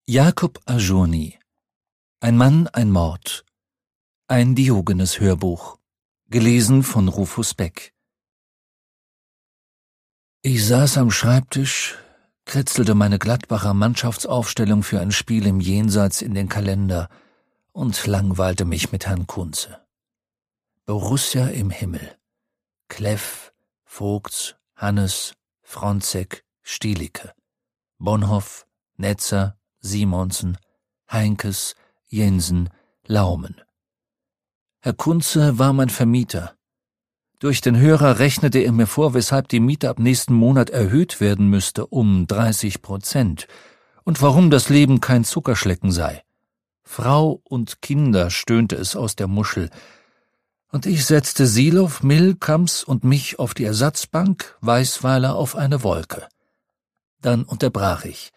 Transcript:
Jakob Ajourny. Ein Mann, ein Mord. Ein Diogenes-Hörbuch. Gelesen von Rufus Beck. Ich saß am Schreibtisch, kritzelte meine Gladbacher Mannschaftsaufstellung für ein Spiel im Jenseits in den Kalender und langweilte mich mit Herrn Kunze. Borussia im Himmel. Kleff, Vogts, Hannes, Fronzek, Stielicke. Bonhoff, Netzer, Simonsen, Heinkes, Jensen, Laumen. Herr Kunze war mein Vermieter. Durch den Hörer rechnete er mir vor, weshalb die Miete ab nächsten Monat erhöht werden müsste um 30% und warum das Leben kein Zuckerschlecken sei. Frau und Kinder, stöhnte es aus der Muschel, und ich setzte Silow, Mill, Kams und mich auf die Ersatzbank, Weißweiler auf eine Wolke. Dann unterbrach ich.